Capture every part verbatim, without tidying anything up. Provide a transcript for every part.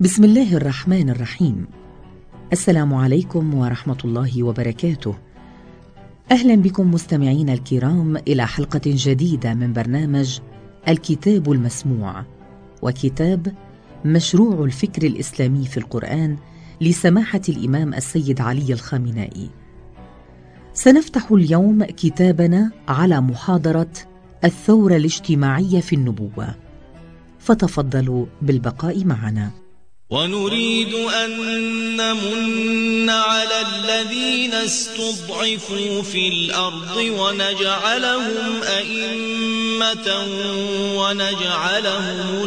بسم الله الرحمن الرحيم. السلام عليكم ورحمة الله وبركاته. أهلا بكم مستمعين الكرام إلى حلقة جديدة من برنامج الكتاب المسموع، وكتاب مشروع الفكر الإسلامي في القرآن لسماحة الإمام السيد علي الخامنائي. سنفتح اليوم كتابنا على محاضرة الثورة الاجتماعية في النبوة، فتفضلوا بالبقاء معنا. ونريد أن نمن على الذين استضعفوا في الأرض ونجعلهم أئمة ونجعلهم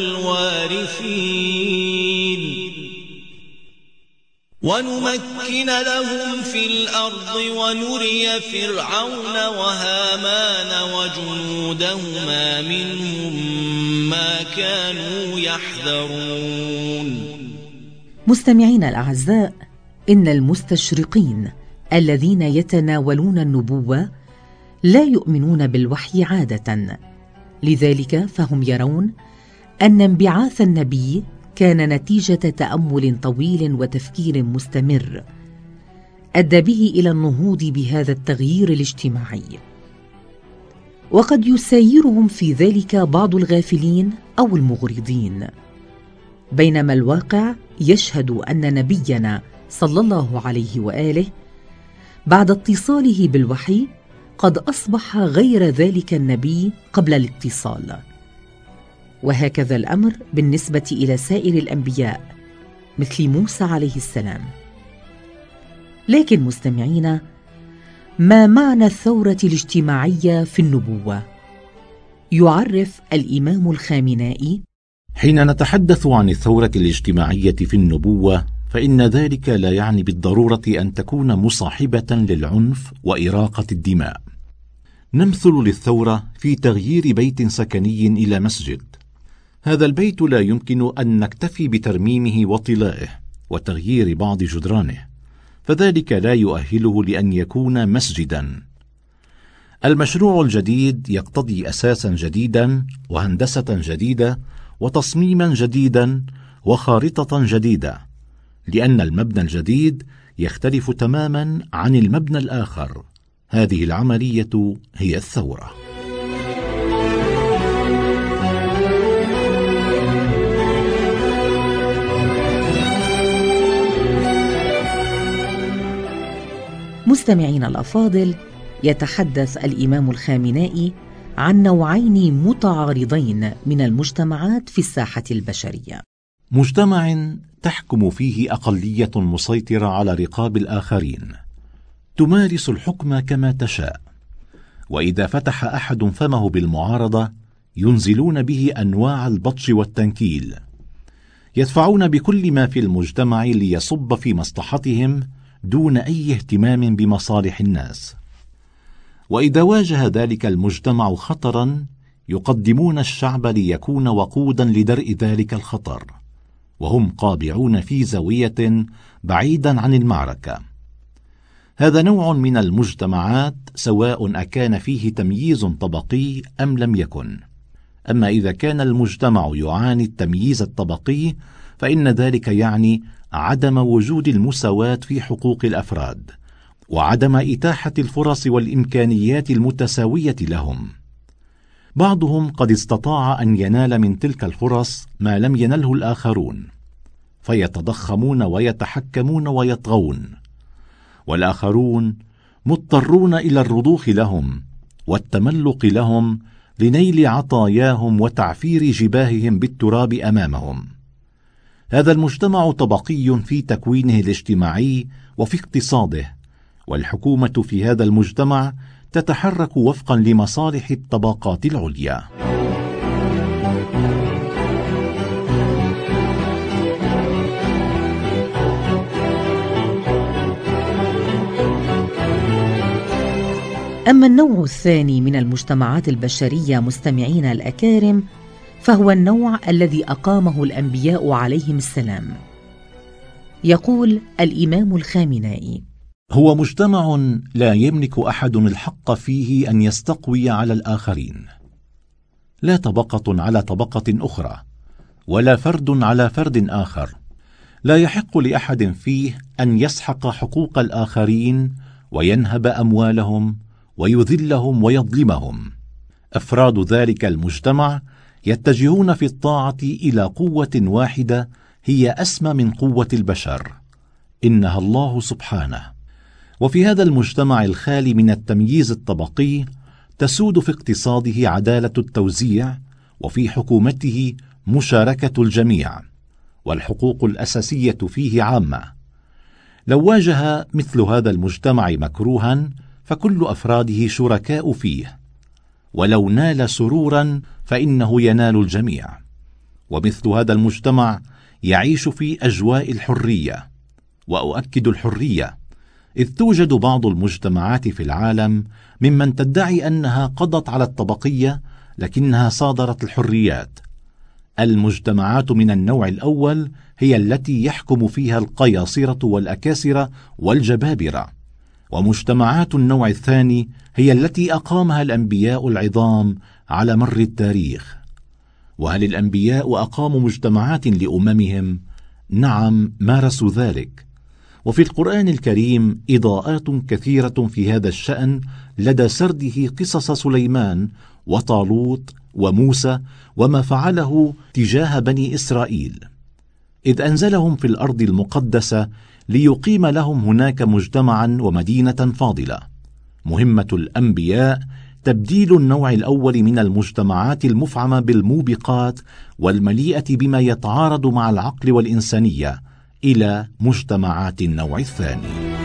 الوارثين ونمكن لهم في الأرض ونري فرعون وهامان وجنودهما منهم ما كانوا يحذرون. مستمعين الأعزاء، إن المستشرقين الذين يتناولون النبوة لا يؤمنون بالوحي عادة، لذلك فهم يرون أن انبعاث النبي كان نتيجة تأمل طويل وتفكير مستمر أدى به إلى النهوض بهذا التغيير الاجتماعي، وقد يسايرهم في ذلك بعض الغافلين أو المغرضين، بينما الواقع يشهد أن نبينا صلى الله عليه وآله بعد اتصاله بالوحي قد أصبح غير ذلك النبي قبل الاتصال. وهكذا الأمر بالنسبة إلى سائر الأنبياء مثل موسى عليه السلام. لكن مستمعين، ما معنى الثورة الاجتماعية في النبوة؟ يعرف الإمام الخامنائي: حين نتحدث عن الثورة الاجتماعية في النبوة، فإن ذلك لا يعني بالضرورة أن تكون مصاحبة للعنف وإراقة الدماء. نمثل للثورة في تغيير بيت سكني إلى مسجد. هذا البيت لا يمكن أن نكتفي بترميمه وطلائه وتغيير بعض جدرانه، فذلك لا يؤهله لأن يكون مسجدا. المشروع الجديد يقتضي أساسا جديدا وهندسة جديدة وتصميما جديدا وخارطة جديدة، لأن المبنى الجديد يختلف تماما عن المبنى الآخر. هذه العملية هي الثورة. مستمعين الأفاضل، يتحدث الإمام الخامنائي عن نوعين متعارضين من المجتمعات في الساحة البشرية: مجتمع تحكم فيه أقلية مسيطرة على رقاب الآخرين، تمارس الحكم كما تشاء، وإذا فتح أحد فمه بالمعارضة ينزلون به أنواع البطش والتنكيل، يدفعون بكل ما في المجتمع ليصب في مصلحتهم دون أي اهتمام بمصالح الناس. وإذا واجه ذلك المجتمع خطرا يقدمون الشعب ليكون وقودا لدرء ذلك الخطر، وهم قابعون في زاوية بعيدا عن المعركة. هذا نوع من المجتمعات سواء أكان فيه تمييز طبقي أم لم يكن. أما إذا كان المجتمع يعاني التمييز الطبقي فإن ذلك يعني عدم وجود المساواة في حقوق الأفراد، وعدم إتاحة الفرص والإمكانيات المتساوية لهم. بعضهم قد استطاع أن ينال من تلك الفرص ما لم ينله الآخرون، فيتضخمون ويتحكمون ويطغون، والآخرون مضطرون إلى الرضوخ لهم والتملق لهم لنيل عطاياهم وتعفير جباههم بالتراب أمامهم. هذا المجتمع طبقي في تكوينه الاجتماعي وفي اقتصاده، والحكومة في هذا المجتمع تتحرك وفقا لمصالح الطبقات العليا. أما النوع الثاني من المجتمعات البشرية مستمعين الأكارم، فهو النوع الذي أقامه الأنبياء عليهم السلام. يقول الإمام الخامنائي: هو مجتمع لا يملك أحد الحق فيه أن يستقوي على الآخرين، لا طبقة على طبقة أخرى، ولا فرد على فرد آخر، لا يحق لأحد فيه أن يسحق حقوق الآخرين وينهب أموالهم ويذلهم ويظلمهم. أفراد ذلك المجتمع يتجهون في الطاعة إلى قوة واحدة هي أسمى من قوة البشر، إنها الله سبحانه. وفي هذا المجتمع الخالي من التمييز الطبقي تسود في اقتصاده عدالة التوزيع، وفي حكومته مشاركة الجميع، والحقوق الأساسية فيه عامة. لو واجه مثل هذا المجتمع مكروها فكل أفراده شركاء فيه، ولو نال سرورا فإنه ينال الجميع. ومثل هذا المجتمع يعيش في أجواء الحرية، وأؤكد الحرية، إذ توجد بعض المجتمعات في العالم ممن تدعي أنها قضت على الطبقية لكنها صادرت الحريات. المجتمعات من النوع الأول هي التي يحكم فيها القياصرة والأكاسرة والجبابرة، ومجتمعات النوع الثاني هي التي أقامها الأنبياء العظام على مر التاريخ. وهل الأنبياء أقاموا مجتمعات لأممهم؟ نعم، مارسوا ذلك، وفي القرآن الكريم إضاءات كثيرة في هذا الشأن لدى سرده قصص سليمان وطالوت وموسى وما فعله تجاه بني إسرائيل، إذ أنزلهم في الأرض المقدسة ليقيم لهم هناك مجتمعا ومدينة فاضلة. مهمة الأنبياء تبديل النوع الأول من المجتمعات المفعمة بالموبقات والمليئة بما يتعارض مع العقل والإنسانية إلى مجتمعات النوع الثاني.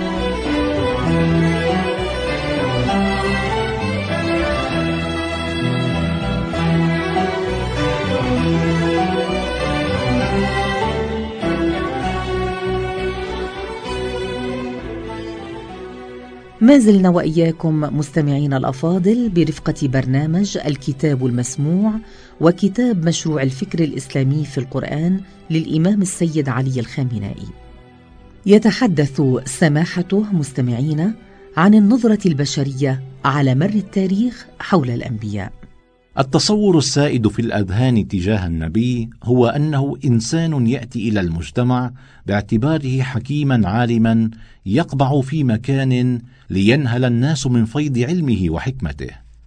ما زلنا وإياكم مستمعين الأفاضل برفقة برنامج الكتاب المسموع وكتاب مشروع الفكر الإسلامي في القرآن للإمام السيد علي الخامنائي. يتحدث سماحته مستمعين عن النظرة البشرية على مر التاريخ حول الأنبياء. التصور السائد في الأذهان تجاه النبي هو أنه إنسان يأتي إلى المجتمع باعتباره حكيما عالما يقبع في مكان لينهل الناس من فيض علمه وحكمته.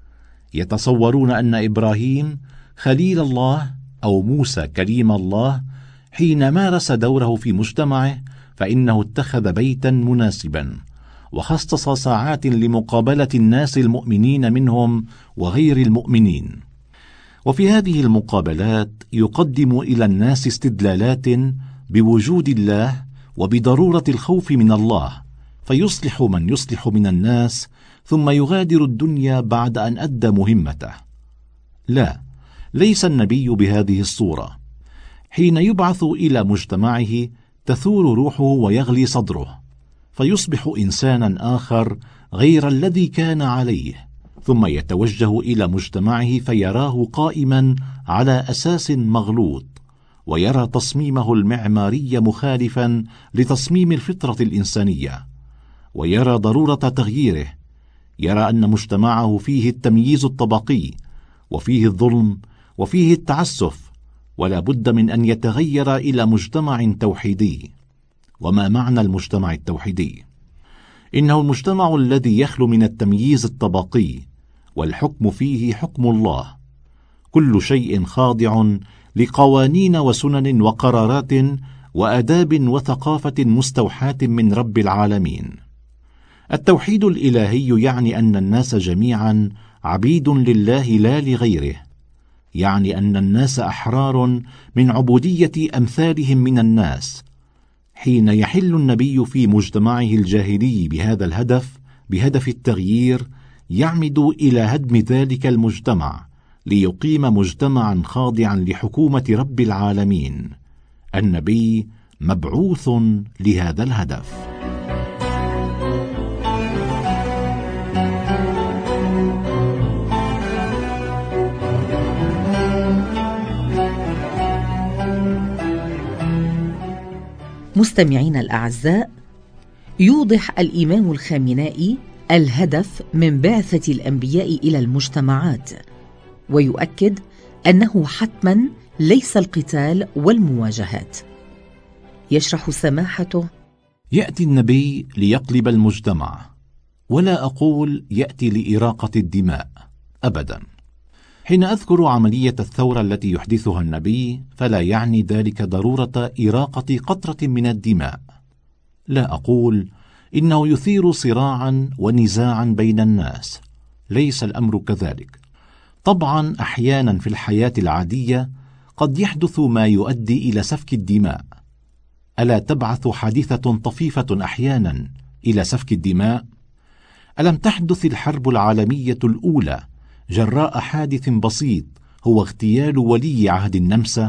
يتصورون أن إبراهيم خليل الله أو موسى كليم الله حين مارس دوره في مجتمعه فإنه اتخذ بيتا مناسبا وخصص ساعات لمقابلة الناس المؤمنين منهم وغير المؤمنين، وفي هذه المقابلات يقدم إلى الناس استدلالات بوجود الله وبضرورة الخوف من الله، فيصلح من يصلح من الناس ثم يغادر الدنيا بعد أن أدى مهمته. لا، ليس النبي بهذه الصورة. حين يبعث إلى مجتمعه تثور روحه ويغلي صدره، فيصبح إنسانا آخر غير الذي كان عليه، ثم يتوجه إلى مجتمعه فيراه قائما على أساس مغلوط، ويرى تصميمه المعماري مخالفا لتصميم الفطرة الإنسانية، ويرى ضرورة تغييره. يرى أن مجتمعه فيه التمييز الطبقي، وفيه الظلم، وفيه التعسف، ولا بد من أن يتغير إلى مجتمع توحيدي. وما معنى المجتمع التوحيدي؟ إنه المجتمع الذي يخلو من التمييز الطبقي، والحكم فيه حكم الله، كل شيء خاضع لقوانين وسنن وقرارات وآداب وثقافة مستوحاة من رب العالمين. التوحيد الإلهي يعني أن الناس جميعا عبيد لله لا لغيره، يعني أن الناس أحرار من عبودية أمثالهم من الناس. حين يحل النبي في مجتمعه الجاهلي بهذا الهدف، بهدف التغيير، يعمد إلى هدم ذلك المجتمع ليقيم مجتمعا خاضعا لحكومة رب العالمين. النبي مبعوث لهذا الهدف. مستمعين الأعزاء، يوضح الإمام الخامنائي الهدف من بعثة الأنبياء إلى المجتمعات، ويؤكد أنه حتما ليس القتال والمواجهات. يشرح سماحته: يأتي النبي ليقلب المجتمع، ولا أقول يأتي لإراقة الدماء أبدا. حين أذكر عملية الثورة التي يحدثها النبي، فلا يعني ذلك ضرورة إراقة قطرة من الدماء. لا أقول إنه يثير صراعا ونزاعا بين الناس، ليس الأمر كذلك. طبعا أحيانا في الحياة العادية قد يحدث ما يؤدي إلى سفك الدماء. ألا تبعث حادثة طفيفة أحيانا إلى سفك الدماء؟ ألم تحدث الحرب العالمية الأولى جراء حادث بسيط هو اغتيال ولي عهد النمسا؟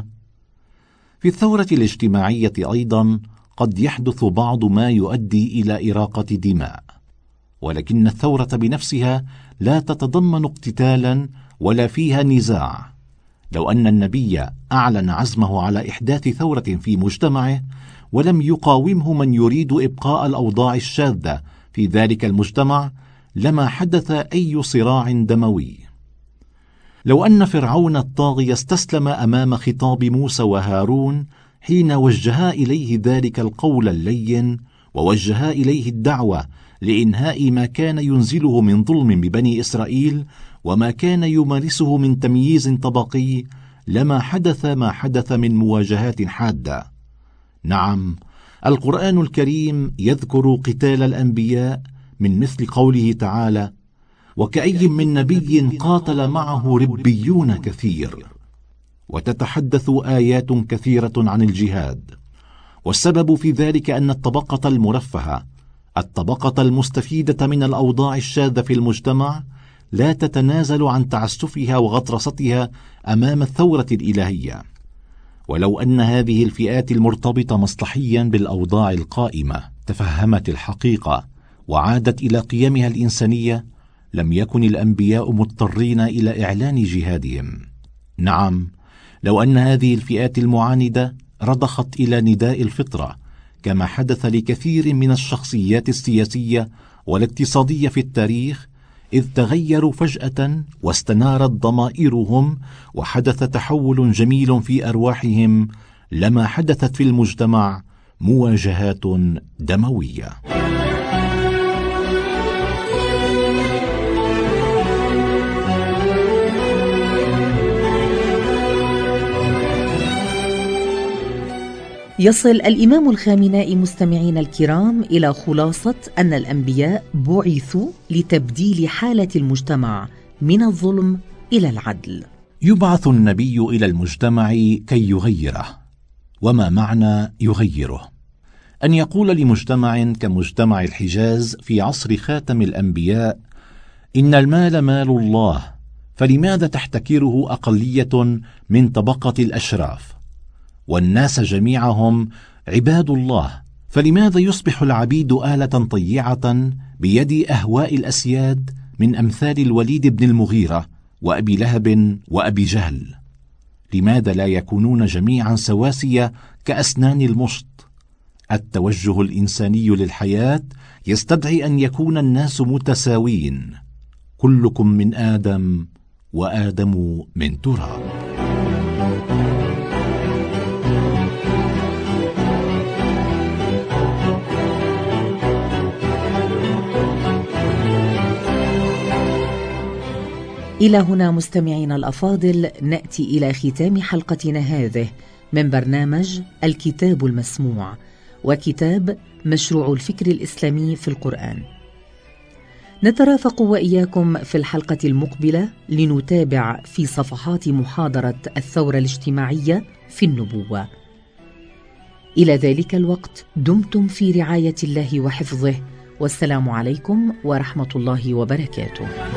في الثورة الاجتماعية أيضا قد يحدث بعض ما يؤدي إلى إراقة دماء، ولكن الثورة بنفسها لا تتضمن اقتتالا ولا فيها نزاع. لو أن النبي أعلن عزمه على إحداث ثورة في مجتمعه ولم يقاومه من يريد إبقاء الأوضاع الشاذة في ذلك المجتمع، لما حدث أي صراع دموي. لو أن فرعون الطاغي استسلم أمام خطاب موسى وهارون حين وجها إليه ذلك القول اللين، ووجها إليه الدعوة لإنهاء ما كان ينزله من ظلم ببني إسرائيل وما كان يمارسه من تمييز طبقي، لما حدث ما حدث من مواجهات حادة. نعم، القرآن الكريم يذكر قتال الأنبياء من مثل قوله تعالى: وكأي من نبي قاتل معه ربيون كثير. وتتحدث آيات كثيرة عن الجهاد، والسبب في ذلك أن الطبقة المرفهة، الطبقة المستفيدة من الأوضاع الشاذة في المجتمع، لا تتنازل عن تعسفها وغطرستها أمام الثورة الإلهية. ولو أن هذه الفئات المرتبطة مصلحيا بالأوضاع القائمة تفهمت الحقيقة وعادت إلى قيمها الإنسانية، لم يكن الأنبياء مضطرين إلى إعلان جهادهم. نعم، لو أن هذه الفئات المعاندة رضخت إلى نداء الفطرة، كما حدث لكثير من الشخصيات السياسية والاقتصادية في التاريخ، إذ تغيروا فجأة واستنارت ضمائرهم وحدث تحول جميل في أرواحهم، لما حدثت في المجتمع مواجهات دموية. يصل الإمام الخامنائي مستمعين الكرام إلى خلاصة أن الأنبياء بعثوا لتبديل حالة المجتمع من الظلم إلى العدل. يبعث النبي إلى المجتمع كي يغيره. وما معنى يغيره؟ أن يقول لمجتمع كمجتمع الحجاز في عصر خاتم الأنبياء: إن المال مال الله، فلماذا تحتكره أقلية من طبقة الأشراف؟ والناس جميعهم عباد الله، فلماذا يصبح العبيد آلة طيعة بيد أهواء الأسياد من أمثال الوليد بن المغيرة وأبي لهب وأبي جهل؟ لماذا لا يكونون جميعا سواسية كأسنان المشط؟ التوجه الإنساني للحياة يستدعي أن يكون الناس متساوين. كلكم من آدم وآدم من تراب. إلى هنا مستمعينا الأفاضل نأتي إلى ختام حلقتنا هذه من برنامج الكتاب المسموع، وكتاب مشروع الفكر الإسلامي في القرآن. نترافق وإياكم في الحلقة المقبلة لنتابع في صفحات محاضرة الثورة الاجتماعية في النبوة. إلى ذلك الوقت دمتم في رعاية الله وحفظه، والسلام عليكم ورحمة الله وبركاته.